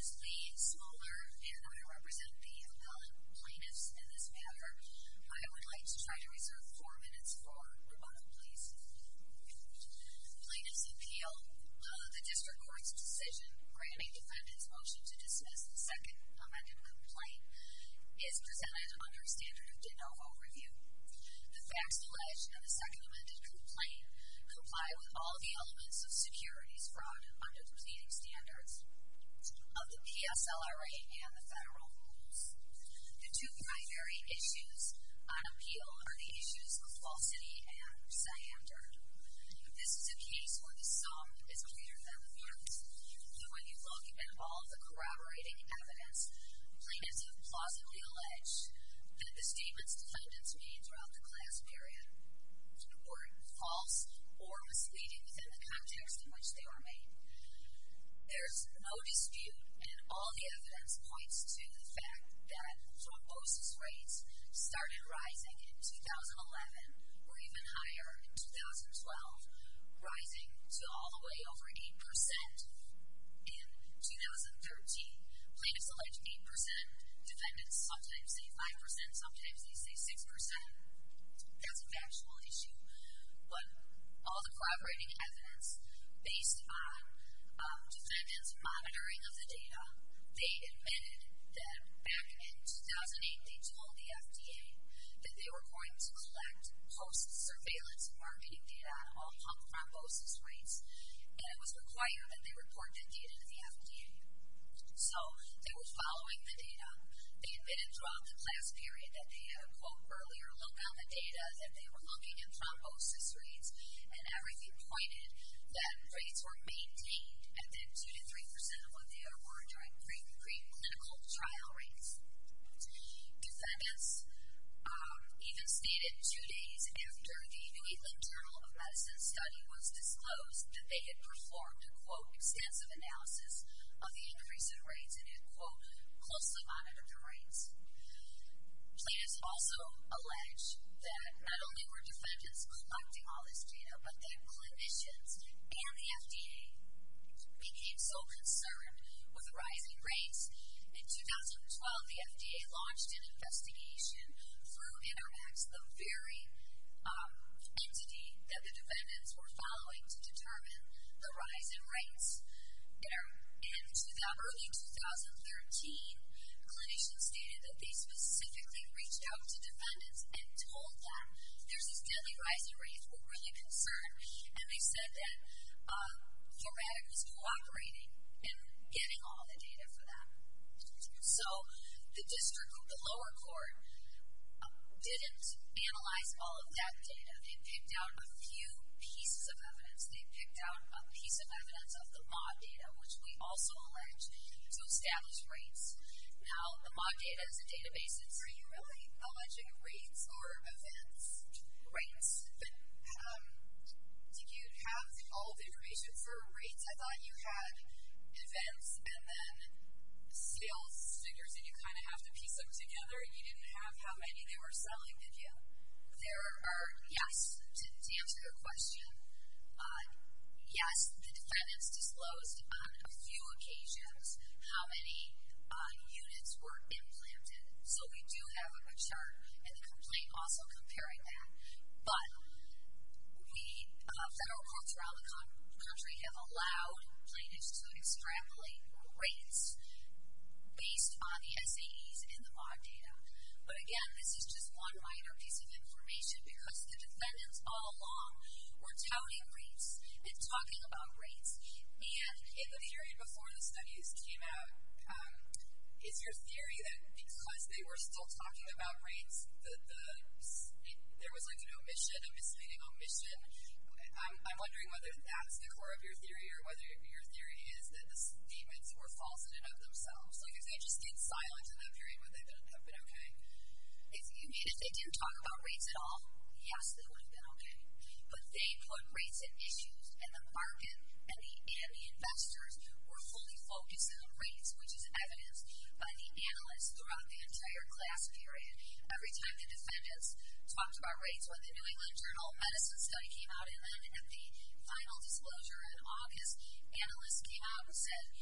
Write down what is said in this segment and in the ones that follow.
is Lee Smoller, and I represent the appellant plaintiffs in this matter. I would like to try to reserve 4 minutes for rebuttal, please. Plaintiffs appeal the district court's decision granting defendants' motion to dismiss the second amended complaint is presented under a standard of de novo review. The facts alleged in the second amended complaint comply with all the elements of securities fraud under the pleading standards of the PSLRA and the federal rules. The two primary issues on appeal are the issues of falsity and scienter. This is a case where the sum is greater than the parts. And when you look at all of the corroborating evidence, plaintiffs have plausibly alleged that the statements defendants made throughout the class period were false or misleading within the context in which they were made. There's no dispute, and all the evidence points to the fact that thrombosis rates started rising in 2011, or even higher in 2012, rising to all the way over 8% in 2013. Plaintiffs allege 8%, defendants sometimes say 5%, sometimes they say 6%. That's a factual issue. But all the corroborating evidence based on defendants' monitoring of the data, they admitted that back in 2008 they told the FDA that they were going to collect post-surveillance marketing data on all pump thrombosis rates, and it was required that they report that data to the FDA. So they were following the data. They admitted throughout the class period that they had a, quote, earlier look on the data, that they were looking at thrombosis rates, and everything pointed that rates were maintained at that 2 to 3% of what they were during pre-clinical trial rates. Defendants even stated 2 days after the New England Journal of Medicine study was disclosed that they had performed a, quote, extensive analysis of the increase in rates and had, quote, closely monitored the rates. Plaintiffs also allege that not only were defendants collecting all this data, but that clinicians and the FDA became so concerned with rising rates. In 2012, the FDA launched an investigation through Intermex, the very entity that the defendants were following to determine the rise in rates. In early 2013, clinicians stated that they specifically reached out to defendants and told them there's this deadly rise in rates, we're really concerned, and they said that Thoratic was cooperating in getting all the data for them. So the lower court didn't analyze all of that data. They picked out a few pieces of evidence. They picked out a piece of evidence of the MAUD data, which we also allege to establish rates. Now, the MAUD data is a database that's... Are you really alleging rates or events? Rates. But did you have all of the information for rates? I thought you had events and then sales figures, and you kind of have to piece them together. You didn't have how many they were selling, did you? There are, yes, to answer your question, yes, the defendants disclosed on a few occasions how many units were implanted. So we do have a chart in the complaint also comparing that. But federal courts around the country have allowed plaintiffs to extrapolate rates based on the SAEs in the MAUD data. But again, this is just one minor piece of information because the defendants all along were touting rates and talking about rates. And in the period before the studies came out, is your theory that because they were still talking about rates, there was like an omission, a misleading omission? I'm wondering whether that's the core of your theory or whether your theory is that the statements were false in and of themselves. Like if they just stayed silent in that period, would they have been okay? If they didn't talk about rates at all, yes, they would have been okay. But they put rates at issues, and the market and the investors were fully focused on rates, which is evidenced by the analysts throughout the entire class period. Every time the defendants talked about rates, when the New England Journal of Medicine study came out, and then at the final disclosure in August, analysts came out and said,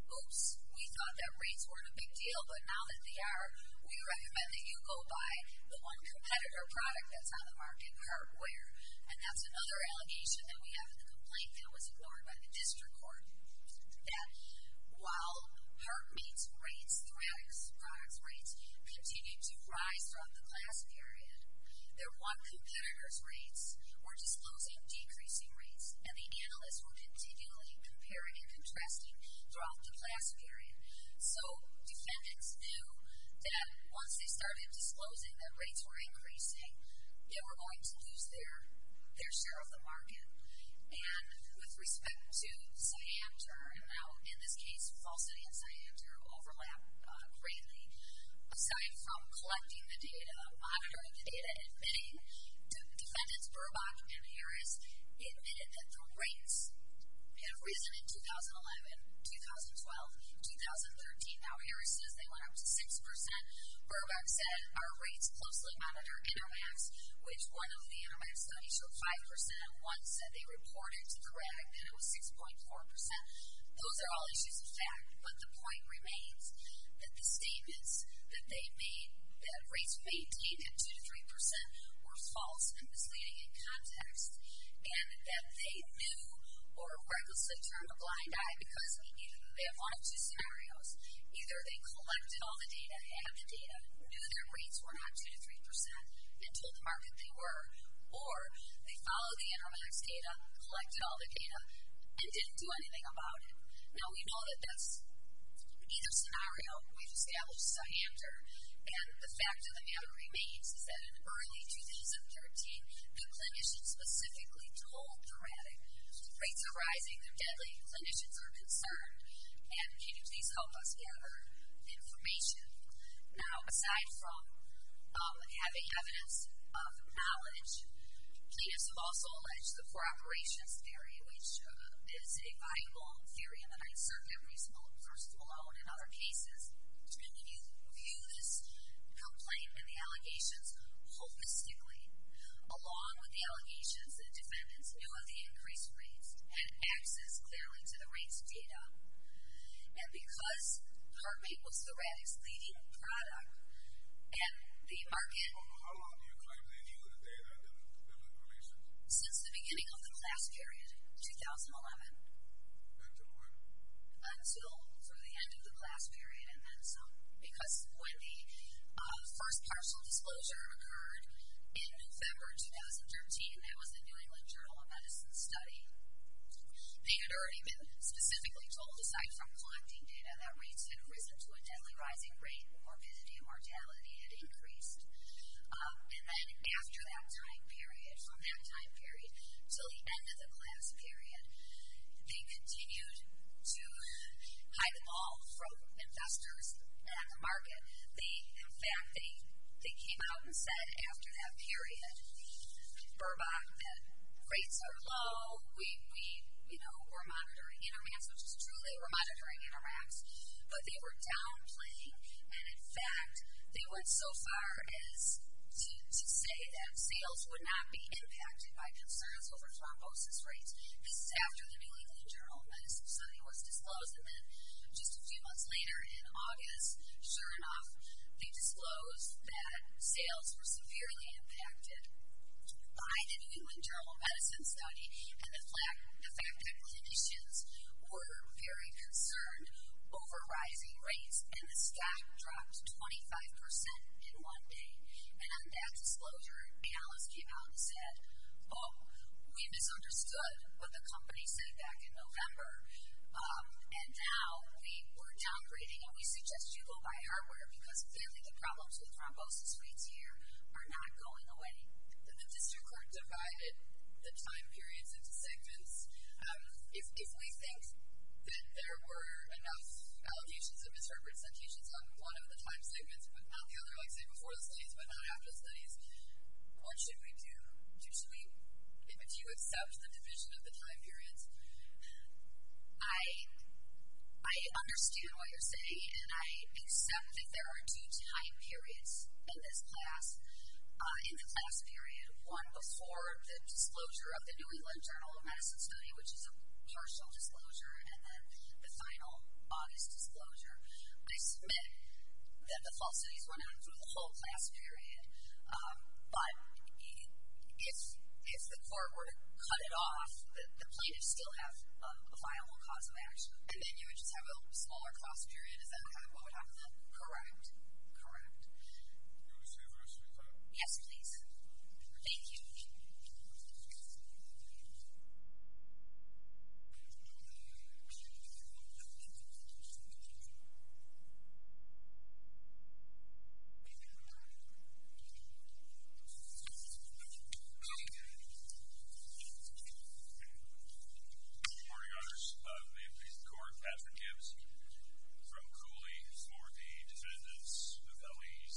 oops, we thought that rates weren't a big deal, but now that they are, we recommend that you go buy the one competitor product that's on the market, Heartware. And that's another allegation that we have in the complaint that was ignored by the district court, that while HeartMate's rates, Thoratic's products rates, continued to rise throughout the class period, their one competitor's rates were disclosing decreasing rates, and the analysts were continually comparing and contrasting throughout the class period. So defendants knew that once they started disclosing that rates were increasing, they were going to lose their share of the market. And with respect to Scienter, and now in this case, Falsity and Scienter overlap greatly. Aside from collecting the data, monitoring the data, admitting, defendants Burbach and Harris admitted that the rates had risen in 2011, 2012, 2013. Now Harris says they went up to 6%. Burbach said our rates closely monitor Intermax, which one of the Intermax studies showed 5%. One said they reported to the RAG that it was 6.4%. Those are all issues of fact, but the point remains that the statements that they made, that rates maintained at 2 to 3%, were false and misleading in context, and that they knew or recklessly turned a blind eye because they have one of two scenarios. Either they collected all the data, had the data, knew their rates were not 2 to 3%, and told the market they were, or they followed the Intermax data, collected all the data, and didn't do anything about it. Now we know that that's either scenario. We've established Scienter, and the fact of the matter remains is that in early 2013, the clinicians specifically told Thoratic, rates are rising, they're deadly, clinicians are concerned, and can you please help us gather information? Now, aside from having evidence of knowledge, plaintiffs have also alleged the poor operations theory, which is a viable theory in the Ninth Circuit, reasonable versus Malone and other cases. And when you view this complaint and the allegations holistically, along with the allegations that defendants knew of the increased rates, had access clearly to the rates data, and because HeartMate was Thoratic's leading product, and the market... How long do you claim they knew the data and the releases? Since the beginning of the class period, 2011. Until when? Until through the end of the class period and then some. Because when the first partial disclosure occurred in November 2013, that was the New England Journal of Medicine study, they had already been specifically told, aside from collecting data, that rates had risen to a deadly rising rate, morbidity and mortality had increased. And then after that time period, from that time period till the end of the class period, they continued to hide the ball from investors and the market. In fact, they came out and said after that period, Burbach, that rates are low, we're monitoring Intermax, which is true, they were monitoring Intermax, but they were downplaying, and in fact, they went so far as to say that sales would not be impacted by concerns over thrombosis rates. This is after the New England Journal of Medicine study was disclosed, and then just a few months later in August, sure enough, they disclosed that sales were severely impacted by the New England Journal of Medicine study, and the fact that clinicians were very concerned over rising rates, and the stock dropped 25% in one day. And on that disclosure, analysts came out and said, oh, we misunderstood what the company said back in November, and now we're downgrading, and we suggest you go buy hardware because clearly the problems with thrombosis rates here are not going away. The district court divided the time periods into segments. If we think that there were enough allegations of misrepresentations on one of the time segments, but not the other, like say before the studies, but not after the studies, what should we do? Do you accept the division of the time periods? I understand what you're saying, and I accept that there are two time periods in this class, in the class period. One before the disclosure of the New England Journal of Medicine study, which is a partial disclosure, and then the final August this disclosure. I submit that the falsities went on through the whole class period. But if the court were to cut it off, the plaintiffs still have a viable cause of action. And then you would just have a smaller class period. Is that what would happen then? Correct. You want to say the rest of your time? Yes, please. Thank you. Good morning, Honors. May it please the Court, Patrick Gibbs from Cooley for the defendants, appellees.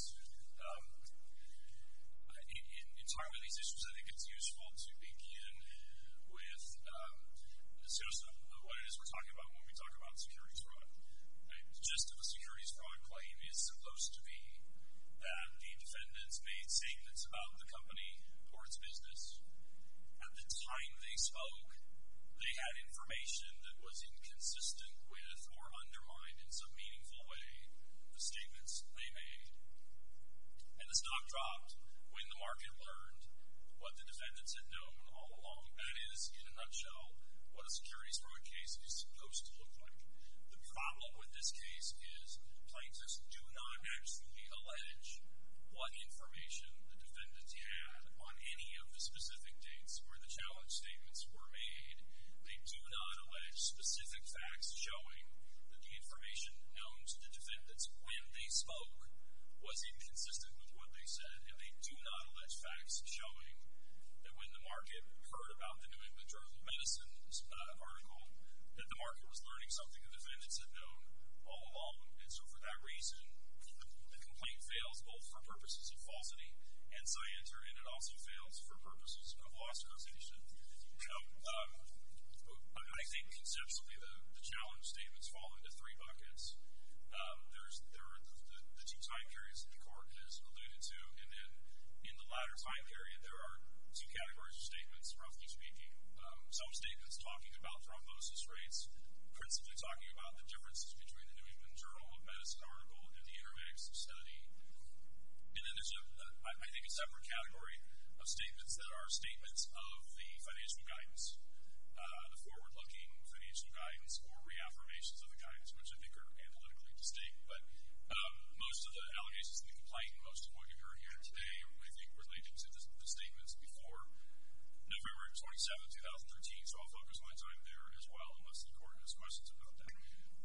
In talking about these issues, I think it's useful to begin with a discussion of what it is we're talking about when we talk about securities fraud. The gist of a securities fraud claim is supposed to be that the defendants made statements about the company or its business. At the time they spoke, they had information that was inconsistent with or undermined in some meaningful way the statements they made. And the stock dropped when the market learned what the defendants had known all along. That is, in a nutshell, what a securities fraud case is supposed to look like. The problem with this case is plaintiffs do not actually allege what information the defendants had on any of the specific dates where the challenge statements were made. They do not allege specific facts showing that the information known to the defendants when they spoke was inconsistent with what they said. And they do not allege facts showing that when the market heard about the New England Journal of Medicine article, that the market was learning something the defendants had known all along. And so for that reason, the complaint fails both for purposes of falsity and scienter, and it also fails for purposes of loss causation. I think conceptually the challenge statements fall into three buckets. There are the two time periods that the court has alluded to, and then in the latter time period there are two categories of statements, roughly speaking. Some statements talking about thrombosis rates, principally talking about the differences between the New England Journal of Medicine article and the Intermex study. And then there's I think a separate category of statements that are statements of the financial guidance, the forward-looking financial guidance or reaffirmations of the guidance, which I think are analytically distinct. But most of the allegations in the complaint, most of what you heard here today, I think related to the statements before November 27, 2013. So I'll focus my time there as well, unless the court has questions about that.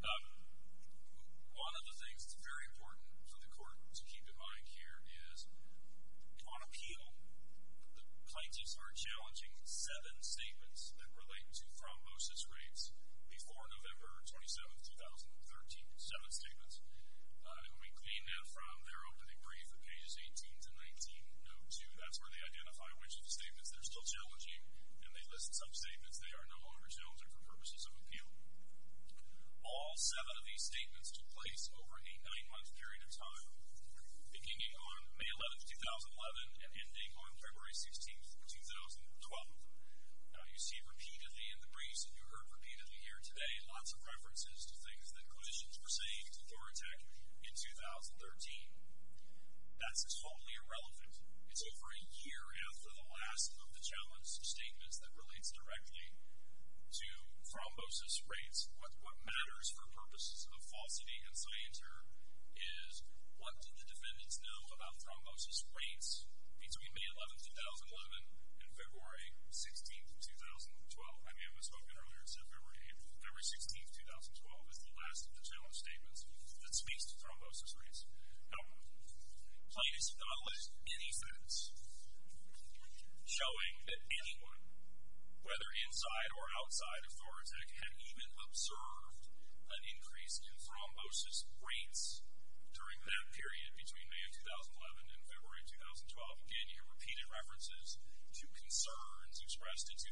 One of the things that's very important for the court to keep in mind here is, on appeal, the plaintiffs are challenging 7 statements that relate to thrombosis rates before November 27, 2013. 7 statements. And we glean that from their opening brief at pages 18 to 19, note 2. That's where they identify which of the statements they're still challenging, and they list some statements they are no longer challenging for purposes of appeal. All 7 of these statements took place over a 9-month period of time, beginning on May 11, 2011 and ending on February 16, 2012. Now, you see repeatedly in the briefs, and you heard repeatedly here today, lots of references to things that clinicians were saying to Thoratec in 2013. That's totally irrelevant. It's over a year after the last of the challenge statements that relates directly to thrombosis rates. What matters for purposes of falsity and scienter is, what did the defendants know about thrombosis rates between May 11, 2011 and February 16, 2012? I may have misspoken earlier and said February 8th. February 16, 2012 is the last of the challenge statements that speaks to thrombosis rates. Now, plaintiffs have not alleged any facts showing that anyone, whether inside or outside of Thoratec, had even observed an increase in thrombosis rates during that period between May of 2011 and February 2012. Again, you hear repeated references to concerns expressed in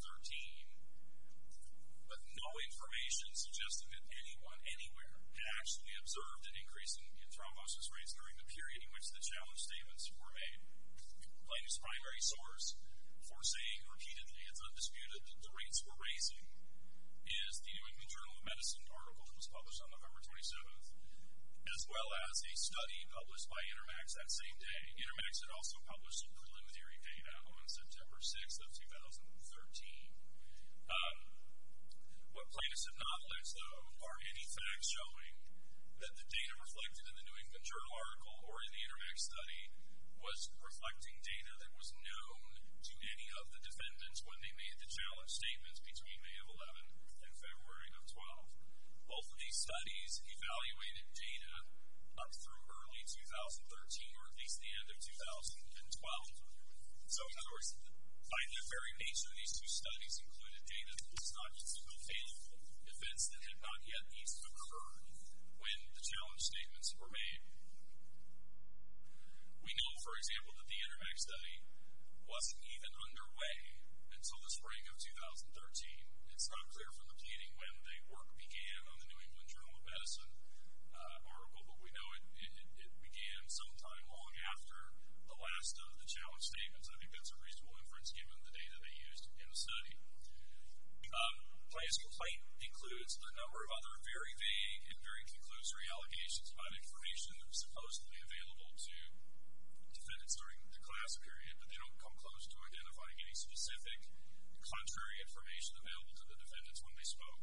2013, but no information suggesting that anyone, anywhere, had actually observed an increase in thrombosis rates during the period in which the challenge statements were made. Plaintiff's primary source for saying repeatedly it's undisputed that the rates were raising is the New England Journal of Medicine article that was published on November well as a study published by Intermax that same day. Intermax had also published some preliminary data on September 6th of 2013. What plaintiffs have not alleged, though, are any facts showing that the data reflected in the New England Journal article or in the Intermax study was reflecting data that was known to any of the defendants when they made the challenge statements between May of 11 and February of 12. Both of these studies evaluated data up through early 2013, or at least the end of 2012. So, in other words, by their very nature, these two studies included data that was not just available, events that had not yet even occurred when the challenge statements were made. We know, for example, that the Intermax study wasn't even underway until the spring of 2013. It's not clear from the pleading when the work began on the New England Journal of Medicine article, but we know it began sometime long after the last of the challenge statements. I think that's a reasonable inference given the data they used in the study. Plaintiff's complaint includes a number of other very vague and very conclusory allegations about information that was supposedly available to defendants during the class period, but they don't come close to identifying any specific contrary information available to the defendants when they spoke.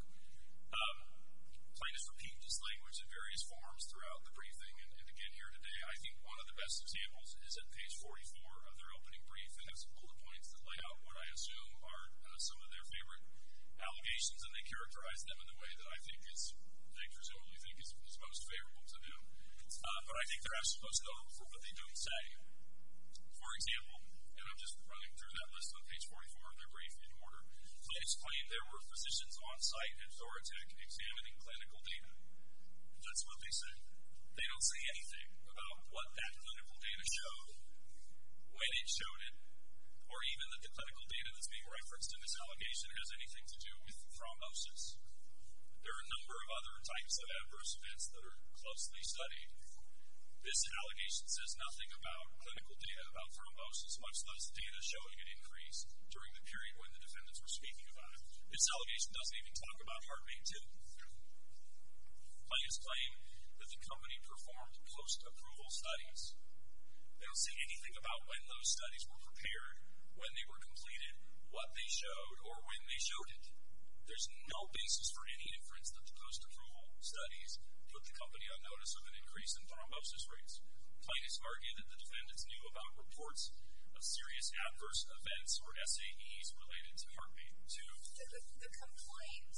Plaintiffs repeat this language in various forms throughout the briefing, and again here today. I think one of the best examples is at page 44 of their opening brief. They have some bullet points that lay out what I assume are some of their favorite allegations, and they characterize them in the way that I think they presumably think is most favorable to them. But I think they're actually most notable for what they don't say. For example, and I'm just running through that list on page 44 of their brief in order, plaintiffs claim there were physicians on site at Thoratec examining clinical data. That's what they say. They don't say anything about what that clinical data showed, when it showed it, or even that the clinical data that's being referenced in this allegation has anything to do with thrombosis. There are a number of other types of adverse events that are closely studied. This allegation says nothing about clinical data about thrombosis, much less data showing an increase during the period when the defendants were speaking about it. This allegation doesn't even talk about HeartMate 2. Plaintiffs claim that the company performed post-approval studies. They don't say anything about when those studies were prepared, when they were completed, what they showed, or when they showed it. There's no basis for any inference that the post-approval studies put the company on notice of an increase in thrombosis rates. Plaintiffs argue that the defendants knew about reports of serious adverse events, or SAEs, related to HeartMate 2. The complaint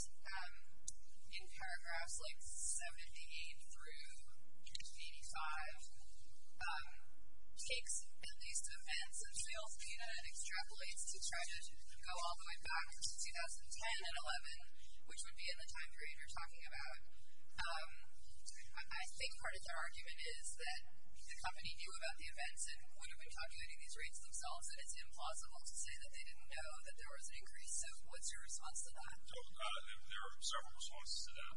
in paragraphs like 78 through 85 takes at least events and sales data and extrapolates to try to go all the way back to 2010 and 11, which would be in the time period you're talking about. I think part of their argument is that the company knew about the events and would have been calculating these rates themselves, and it's implausible to say that they didn't know that there was an increase. So what's your response to that? So there are several responses to that.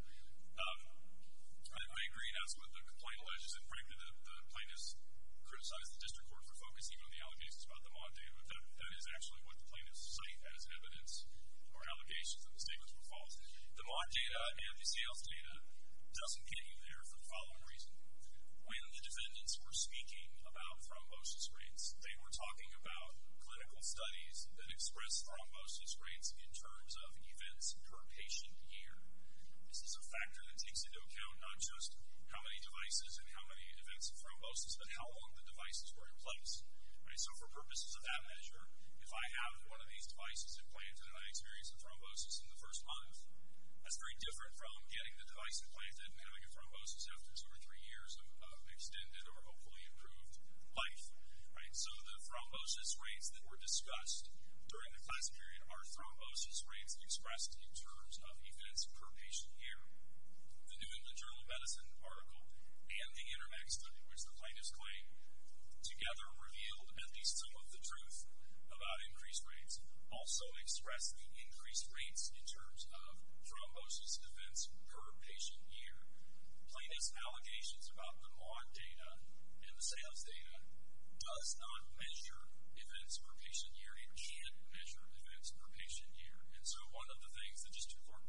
I agree, that's what the complaint alleges, and frankly the plaintiffs criticize the district court for focusing on the allegations about the MOD data, but that is actually what the plaintiffs cite as evidence or allegations that the statements were false. The MOD data and the sales data doesn't get you there for the following reason. When the defendants were speaking about thrombosis rates, they were talking about clinical studies that express thrombosis rates in terms of events per patient year. This is a factor that takes into account not just how many devices and how many events of thrombosis, but how long the devices were in place. Right? So for purposes of that measure, if I have one of these devices implanted and I experience a thrombosis in the first month, that's very different from getting the device implanted and having a thrombosis after 2 or 3 years of extended or hopefully improved life. Right? So the thrombosis rates that were discussed during the class period are thrombosis rates expressed in terms of events per patient year. The New England Journal of Medicine article and the Intermax study, which the plaintiffs claim together revealed at least some of the truth about increased rates, also express the increased rates in terms of thrombosis events per patient year. Plaintiffs' allegations about the MOD data and the sales data does not measure events per patient year. It can't measure events per patient year. And so one of the things the district court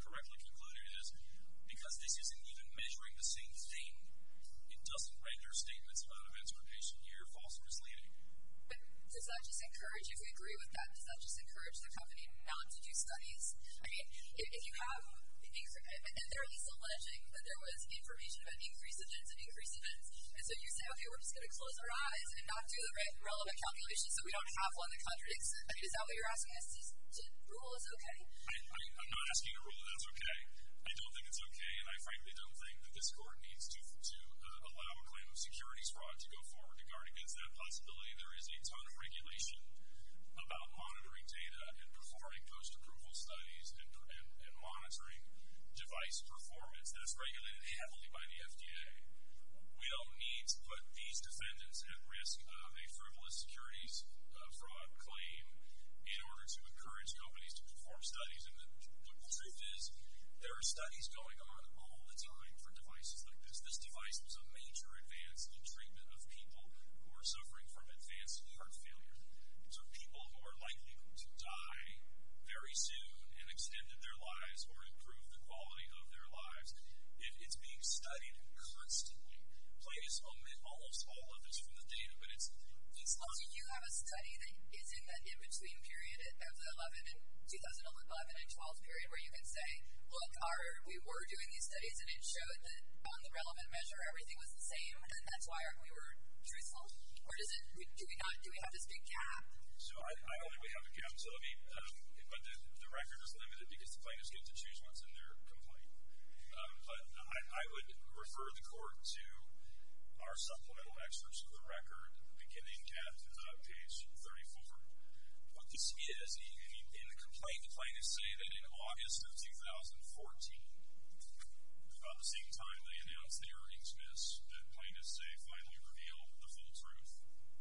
if we agree with that, does that just encourage the company not to do studies? I mean, if you have, and they're at least alleging that there was information about increased events and increased events, and so you say, okay, we're just going to close our eyes and not do the relevant calculations so we don't have one that contradicts it. I mean, is that what you're asking us to rule is okay? I'm not asking a rule that's okay. I don't think it's okay, and I frankly don't think that this court needs to allow a claim of securities fraud to go forward to guard against that possibility. There is a ton of regulation about monitoring data and performing post-approval studies and monitoring device performance. That's regulated heavily by the FDA. We don't need to put these defendants at risk of a frivolous securities fraud claim in order to encourage companies to perform studies. And the truth is, there are studies going on all the time for devices like this. This device was a major advance in treatment of people who are suffering from advanced heart failure. So people who are likely to die very soon and extended their lives or improve the quality of their lives. It's being studied constantly. Plaintiffs omit almost all of this from the data, but it's not. So you have a study that is in that in-between period of the 2011 and 12 period where you can say, look, we were doing these studies and it showed that on the relevant measure everything was the same, and that's why we were truthful? Or do we have this big gap? So I don't think we have a gap. So but the record is limited because the plaintiffs get to choose what's in their complaint. But I would refer the court to our supplemental excerpts of the record beginning at page 34. What this is, in the complaint, the plaintiffs say that in August of 2014, about the same time they announced the earnings miss, that plaintiffs say finally revealed the full truth.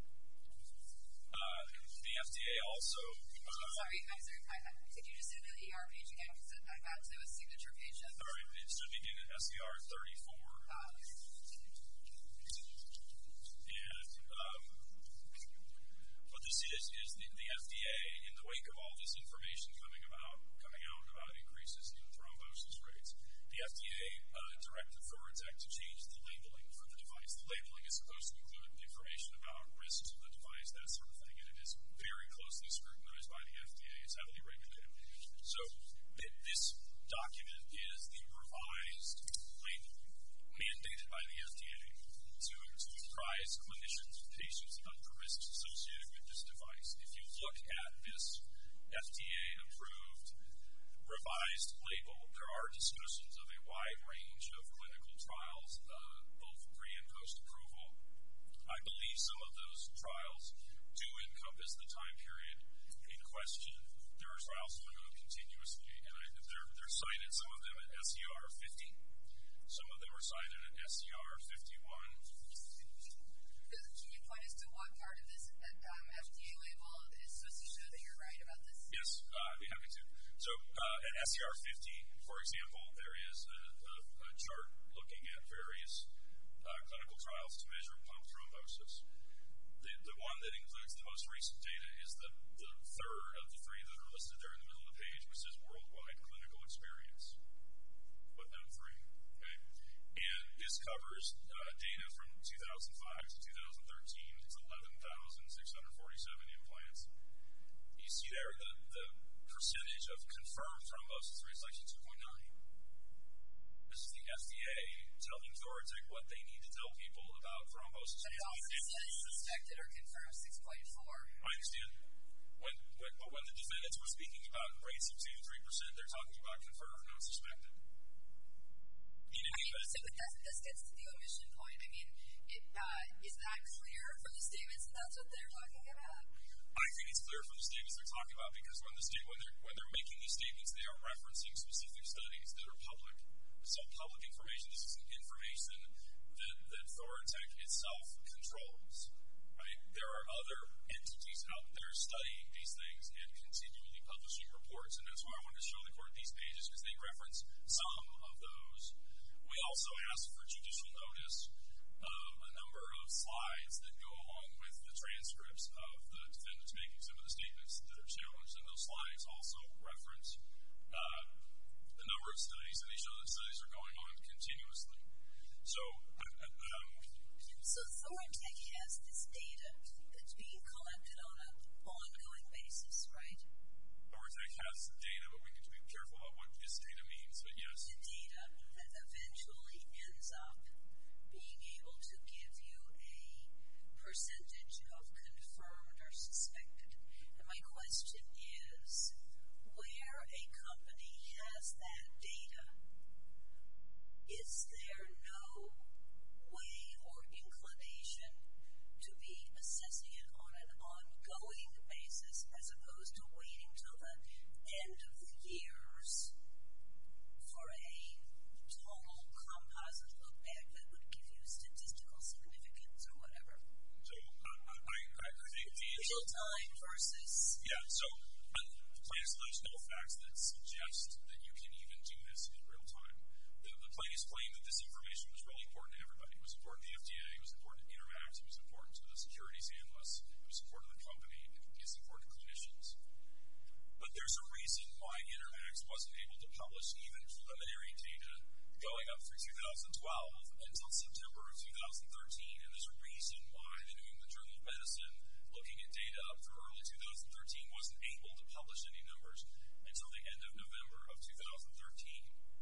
The FDA also... Sorry, could you just say the ER page again? Because I got to a signature page. All right, it should begin at SCR 34. And what this is the FDA, in the wake of all this information coming out about increases in thrombosis rates, the FDA directed Thoratec to change the labeling for the device. The labeling is supposed to include information about risks of the device, that sort of thing, and it is very closely scrutinized by the FDA. It's heavily regulated. So this document is the revised labeling mandated by the FDA to apprise clinicians and patients about the risks associated with this device. If you look at this FDA-approved revised label, there are discussions of a wide range of clinical trials, both pre- and post-approval. I believe some of those trials do encompass the time period in question. There are trials going on continuously, and they're cited, some of them at SCR 50, some of them are cited at SCR 51. Can you point us to what part of this FDA label is supposed to show that you're right about this? Yes, I'd be happy to. So at SCR 50, for example, there is a chart looking at various clinical trials to measure pump thrombosis. The one that includes the most recent data is the third of the three that are listed there in the middle of the page, which says worldwide clinical experience. Footnote 3. Okay? And this covers data from 2005 to 2013. It's 11,647 implants. You see there the percentage of confirmed thrombosis rates, like 2.9. This is the FDA telling Thoratec what they need to tell people about thrombosis. But it also says suspected or confirmed 6.4. I understand. But when the defendants were speaking about rates of 2 to 3%, they're talking about confirmed, not suspected. So this gets to the omission point. I mean, is that clear from the statements that that's what they're talking about? I think it's clear from the statements they're talking about because when they're making these statements, they are referencing specific studies that are public. So public information, this is information that Thoratec itself controls. Right? There are other entities out there studying these things and continually publishing reports, and that's why I wanted to show the court these pages because they reference some of those. We also asked for judicial notice of a number of slides that go along with the transcripts of the defendants making some of the statements that are challenged, and those slides also reference the number of studies, and they show that studies are going on continuously. So Thoratec has this data that's being collected on a ongoing basis, right? ORTEC has data, but we need to be careful about what this data means, but yes. The data that eventually ends up being able to give you a percentage of confirmed or suspected. And my question is, where a company has that data, is there no way or inclination to be assessing it on an ongoing basis as opposed to waiting till the end of the years for a total composite look back that would give you statistical significance or whatever? So I think the real time versus... Yeah, so plaintiffs lose no facts that suggest that you can even do this in real time. The plaintiffs claim that this information was really important to everybody. It was important to the FDA, it was important to Intermax, it was important to the securities analysts, it was important to the company, it was important to clinicians. But there's a reason why Intermax wasn't able to publish even preliminary data going up through 2012 until September of 2013, and there's a reason why the New England Journal of Medicine, looking at data up through early 2013, wasn't able to publish any numbers until the end of November of 2013.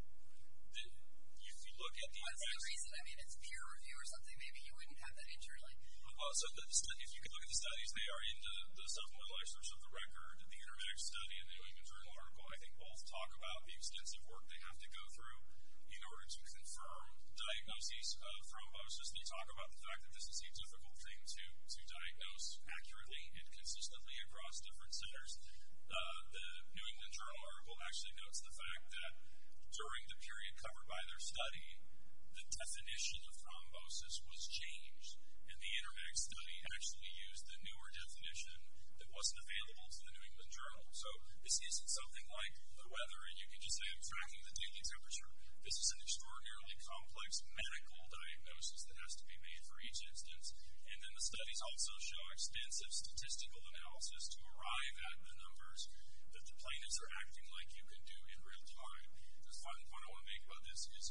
If you look at the... What's the reason? I mean, it's peer review or something. Maybe you wouldn't have that internally. So if you can look at the studies, they are in the supplemental excerpts of the record. The Intermax study and the New England Journal article, I think both talk about the extensive work they have to go through in order to confirm diagnoses of thrombosis. They talk about the fact that this is a difficult thing to diagnose accurately and consistently across different centers. The New England Journal article actually notes the fact that during the period covered by their study, the definition of thrombosis was changed, and the Intermax study actually used the newer definition that wasn't available to the New England Journal. So this isn't something like the weather, and you can just say, I'm tracking the daily temperature. This is an extraordinarily complex medical diagnosis that has to be made for each instance, and then the studies also show extensive statistical analysis to arrive at the numbers that the plaintiffs are acting like you can do in real time. The final point I want to make about this is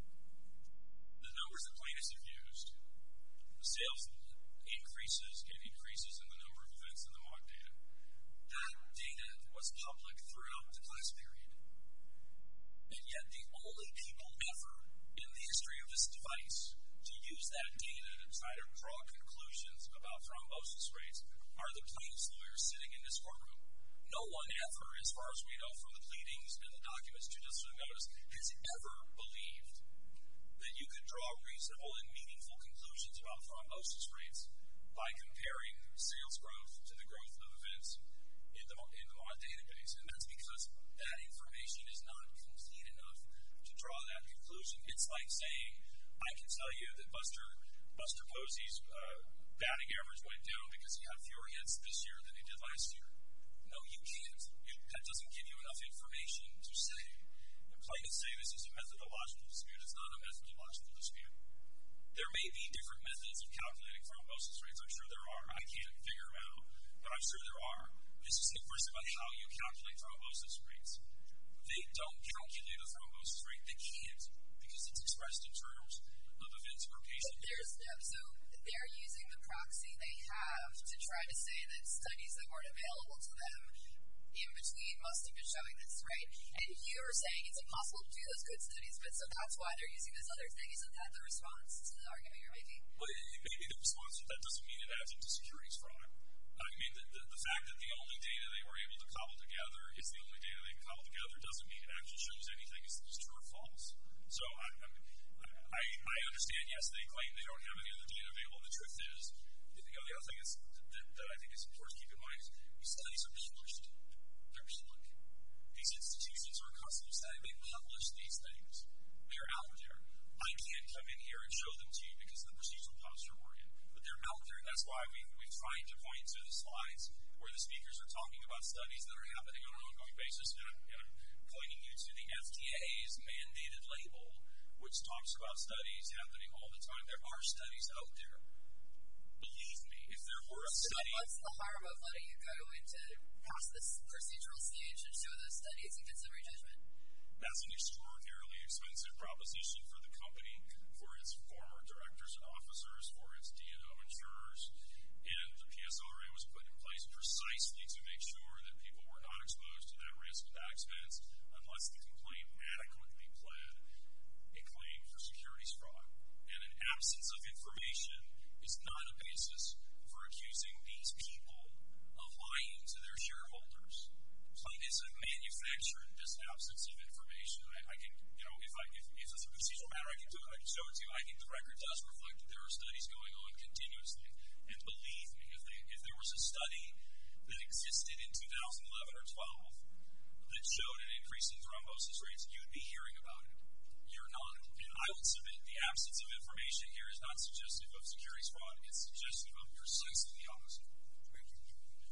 the numbers that plaintiffs have used, the sales increases and increases in the number of events in the MOG data. That data was public throughout the class period. And yet the only people ever in the history of this device to use that data to try to draw conclusions about thrombosis rates are the plaintiffs' lawyers sitting in this courtroom. No one ever, as far as we know from the pleadings and the documents judicial notice, has ever believed that you could draw reasonable and meaningful conclusions about thrombosis rates by comparing sales growth to the growth of events in the MOG database. And that's because that information is not complete enough to draw that conclusion. It's like saying, I can tell you that Buster Posey's batting average went down because he had fewer hits this year than he did last year. No, you can't. That doesn't give you enough information to say. And plaintiffs say this is a methodological dispute. It's not a methodological dispute. There may be different methods of calculating thrombosis rates. I'm sure there are. I can't figure them out, but I'm sure there are. This is the question about how you calculate thrombosis rates. They don't calculate a thrombosis rate. They can't because it's expressed in terms of events per patient. So they're using the proxy they have to try to say that studies that weren't available to them in between must have been showing this, right? And you're saying it's impossible to do those good studies, but so that's why they're using this other thing. Isn't that the response to the argument you're making? Well, it may be the response, but that doesn't mean it adds up to securities fraud. I mean, the fact that the only data they were able to cobble together is the only data they can cobble together doesn't mean it actually shows anything is true or false. So I understand, yes, they claim they don't have any other data available. The truth is, the other thing is that I think is important to keep in mind is these studies are published. They're public. These institutions are constantly studying. They publish these things. They're out there. I can't come in here and show them to you because of the procedural posture we're in. But they're out there, and that's why we've tried to point to the slides where the speakers are talking about studies that are happening on an ongoing basis, and I'm pointing you to the FDA's mandated label, which talks about studies happening all the time. There are studies out there. Believe me, if there were a study... What's the harm of letting you go into past this procedural stage and show those studies and get summary judgment? That's an extraordinarily expensive proposition for the company, for its former directors and officers, for its D&O insurers, and the PSLRA was put in place precisely I can do it. I can show it to you. I think the record does reflect that there are studies going on continuously. And believe me, if there was a study that existed in 2011 or 12 that showed an increase in thrombosis rates, you'd be hearing about it. You're not. And I would submit the absence of information here is not suggestive of securities fraud. It's suggestive of precisely the opposite. Thank you.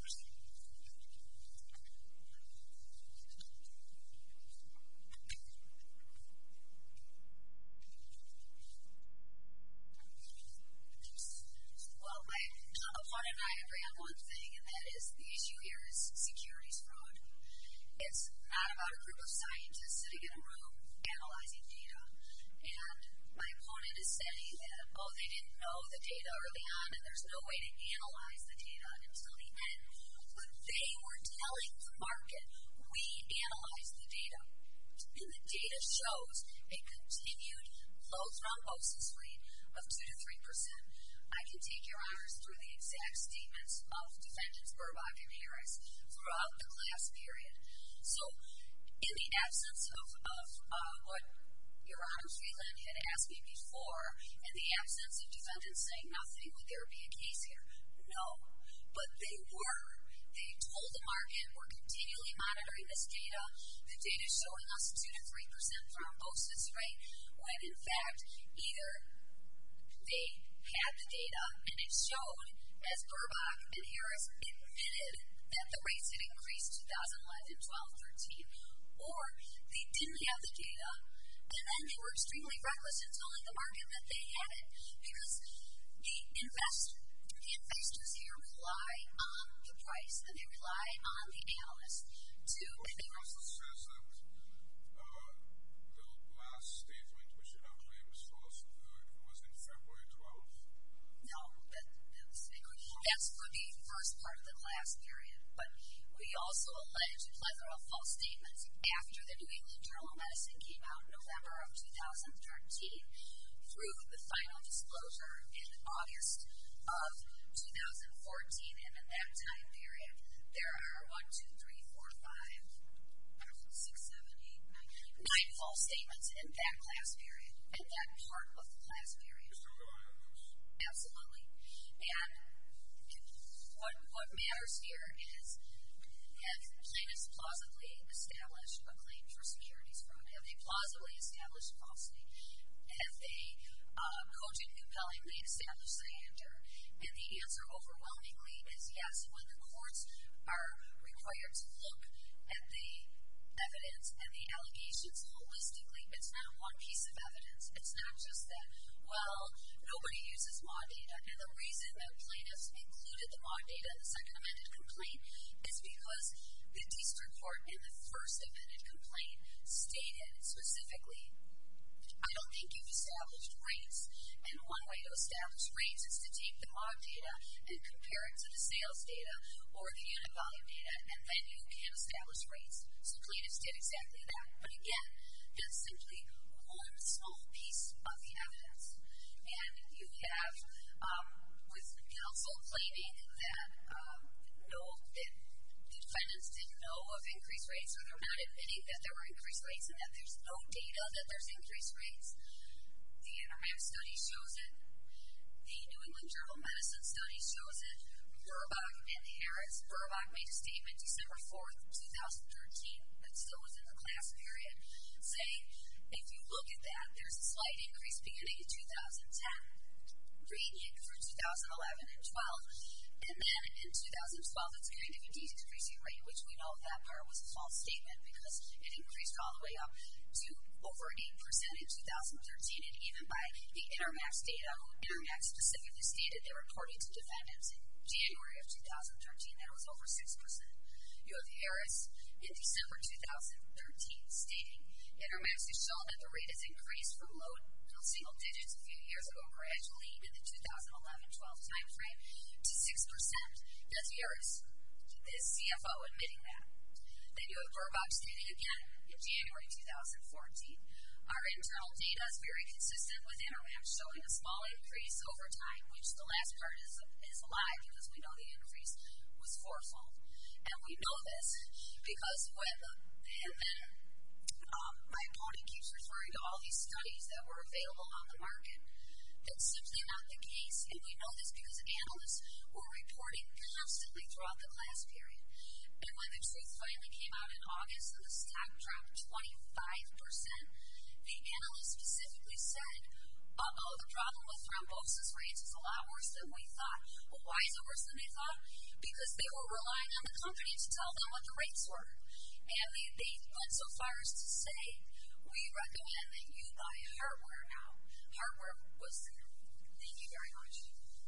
Well, my opponent and I agree on one thing, and that is the issue here is securities fraud. It's not about a group of scientists sitting in a room analyzing data. And my opponent is saying that, they didn't know the data early on, and there's no way to analyze the data until the end. But they were telling the market, we analyzed the data. And the data shows a continued low thrombosis rate of 2 to 3%. I can take your honors through the exact statements of defendants Burbach and Harris throughout the class period. So, in the absence of what Your Honor Freeland had asked me before, in the absence of defendants saying nothing, would there be a case here? No. But they were. They told the market, we're continually monitoring this data. The data is showing us 2 to 3% thrombosis rate, when in fact, either they had the data and it showed, as Burbach and Harris admitted, that the rates had increased 2011, 12, 13, or they didn't have the data, and then they were extremely reckless in telling the market that they had it, because the investors here rely on the price, and they rely on the analysts to... The counsel says that the last statement, which you now claim is false, was in February 12th. No, that's for the first part of the class period. But we also allege a plethora of false statements after the New England Journal of Medicine came out in November of 2013 through the final disclosure in August of 2014. And in that time period, there are 9 false statements in that class period, in that part of the class period. You still rely on those? Absolutely. And what matters here is, have plaintiffs plausibly established a claim for securities fraud? Have they plausibly established falsity? Have they cogent compellingly established scienter? And the answer overwhelmingly is yes. When the courts are required to look at the evidence and the allegations holistically, it's not one piece of evidence. It's not just that, nobody uses MAW data. And the reason that plaintiffs included the MAW data in the second amended complaint is because the district court in the first amended complaint stated specifically, I don't think you've established rates. And one way to establish rates is to take the MAW data and compare it to the sales data or the unit volume data, and then you can establish rates. So plaintiffs did exactly that. But again, that's simply one small piece of the evidence. And you have, with counsel claiming that the defendants didn't know of increased rates, or they're not admitting that there were increased rates and that there's no data that there's increased rates. The Intermap study shows it. The New England Journal of Medicine study shows it. Burbach and Harris. Burbach made a statement December 4th, 2013, that still was in the class period, saying, if you look at that, there's a slight increase beginning in 2010, ranging through 2011 and 12. And then in 2012, it's kind of a decreasing rate, which we know that part was a false statement because it increased all the way up to over 8% in 2013. And even by the Intermax data, Intermax specifically stated they reported to defendants in January of 2013 that it was over 6%. You have Harris in December 2013 stating, Intermax has shown that the rate has increased from low single digits a few years ago gradually in the 2011-12 timeframe to 6%. That's Harris, the CFO, admitting that. Then you have Burbach stating again in January 2014, our internal data is very consistent with Intermax, showing a small increase over time, which the last part is a lie because we know the increase was fourfold. And we know this because my opponent keeps referring to all these these studies that were available on the market. That's simply not the case, and we know this because analysts were reporting constantly throughout the class period. And when the truth finally came out in August and the stock dropped 25%, the analysts specifically said, the problem with thrombosis rates is a lot worse than we thought. Well, why is it worse than they thought? Because they were relying on the company to tell them what the rates were. And they went so far as to say, we recommend that you buy hardware now. Hardware was there. Thank you very much.